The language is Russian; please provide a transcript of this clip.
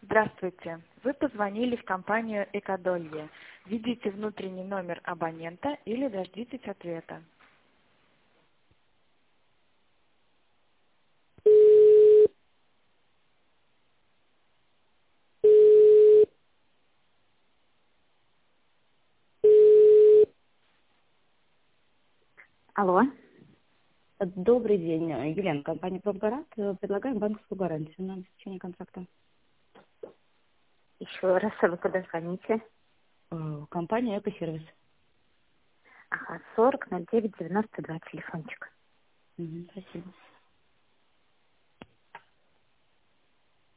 Здравствуйте. Вы позвонили в компанию «Экодолье». Введите внутренний номер абонента или дождитесь ответа. Алло. Добрый день, Елена, компания «Промгарант». Предлагаем банковскую гарантию на обеспечение контракта. Еще раз, вы куда звоните? Компания «Экосервис». Ага, 40 09 92 телефончик. Спасибо.